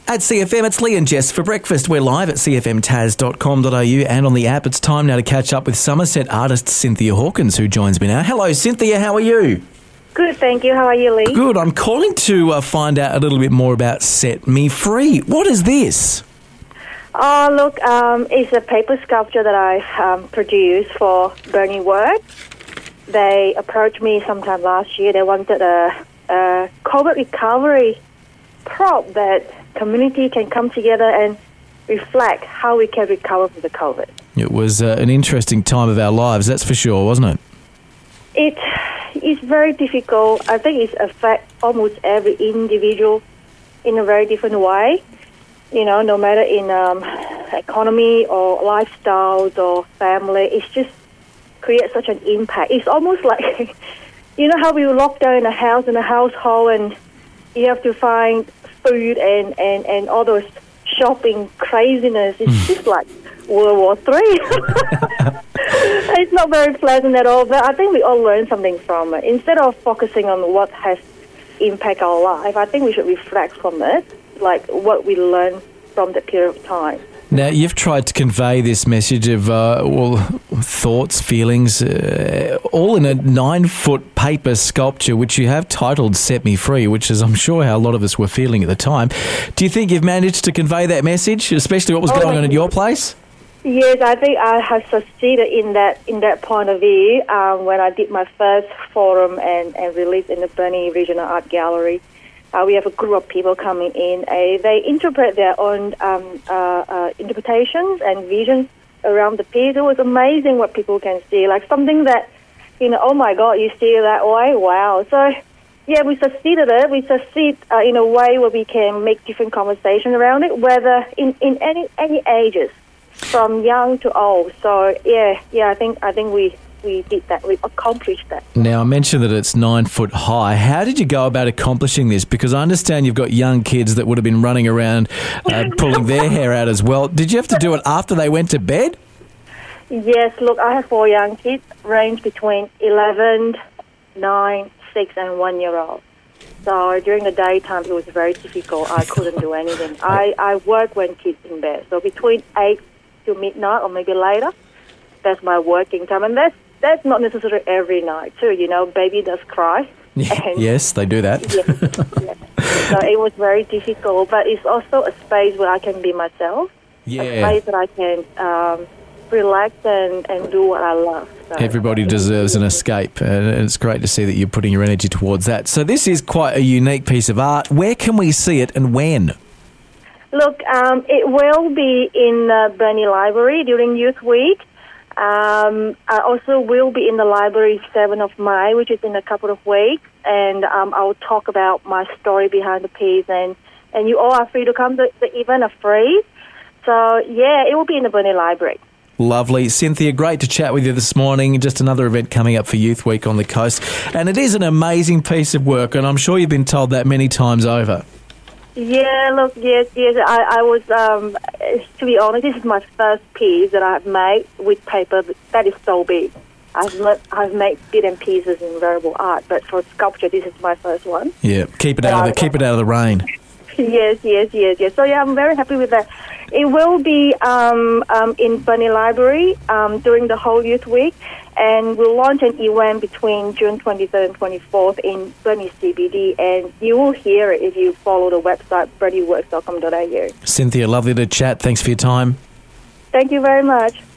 At CFM, it's Lee and Jess for breakfast. We're live at cfmtaz.com.au and on the app. It's time now to catch up with Somerset artist Cynthia Hawkins, who joins me now. Hello, Cynthia. How are you? Good, thank you. How are you, Lee? Good. I'm calling to find out a little bit more about Set Me Free. What is this? Oh, look, it's a paper sculpture that I produced for Bernie Work. They approached me sometime last year. They wanted a COVID recovery prop that community can come together and reflect how we can recover from the COVID. It was an interesting time of our lives, that's for sure, wasn't it? It is very difficult. I think it affects almost every individual in a very different way. You know, no matter in economy or lifestyles or family, it's just creates such an impact. It's almost like, you know how we lock down in a house, in a household, and you have to find food and all those shopping craziness. It's just like World War III. It's not very pleasant at all, but I think we all learn something from it. Instead of focusing on what has impacted our life, I think we should reflect from it, like what we learned from that period of time. Now, you've tried to convey this message of, thoughts, feelings, all in a 9-foot paper sculpture, which you have titled Set Me Free, which is, I'm sure, how a lot of us were feeling at the time. Do you think you've managed to convey that message, especially what was going on at your place? Yes, I think I have succeeded in that point of view when I did my first forum and release in the Burnie Regional Art Gallery. We have a group of people coming in. They interpret their own interpretations and visions around the piece. It was amazing what people can see, like something that, you know, oh my God, you see it that way? Wow. So, yeah, we succeeded it. We succeed in a way where we can make different conversations around it, whether in any ages, from young to old. So, yeah, I think we did that. We accomplished that. Now, I mentioned that it's 9 foot high. How did you go about accomplishing this? Because I understand you've got young kids that would have been running around pulling their hair out as well. Did you have to do it after they went to bed? Yes, look, I have 4 young kids, range between 11, 9, 6 and 1 year old. So during the daytime, it was very difficult. I couldn't do anything. I work when kids in bed. So between 8 to midnight or maybe later, that's my working time. And that's not necessarily every night too, you know, baby does cry. Yes, they do that. Yes. So it was very difficult, but it's also a space where I can be myself, a space that I can relax and do what I love. So. Everybody deserves an escape, and it's great to see that you're putting your energy towards that. So this is quite a unique piece of art. Where can we see it and when? Look, it will be in the Burnie Library during Youth Week. I also will be in the library 7th of May, which is in a couple of weeks, and I'll talk about my story behind the piece, and you all are free to come. The event is free, so yeah, it will be in the Burnie Library. Lovely. Cynthia, great to chat with you this morning. Just another event coming up for Youth Week on the coast, and it is an amazing piece of work, and I'm sure you've been told that many times over. Yeah, look, yes. I was, to be honest, this is my first piece that I've made with paper that is so big. I've made bits and pieces in variable art, but for sculpture, this is my first one. Yeah, keep it out of the rain. Yes. So yeah, I'm very happy with that. It will be in Burnie Library during the whole Youth Week, and we'll launch an event between June 23rd and 24th in Burnie CBD, and you will hear it if you follow the website burnieworks.com.au. Cynthia, lovely to chat. Thanks for your time. Thank you very much.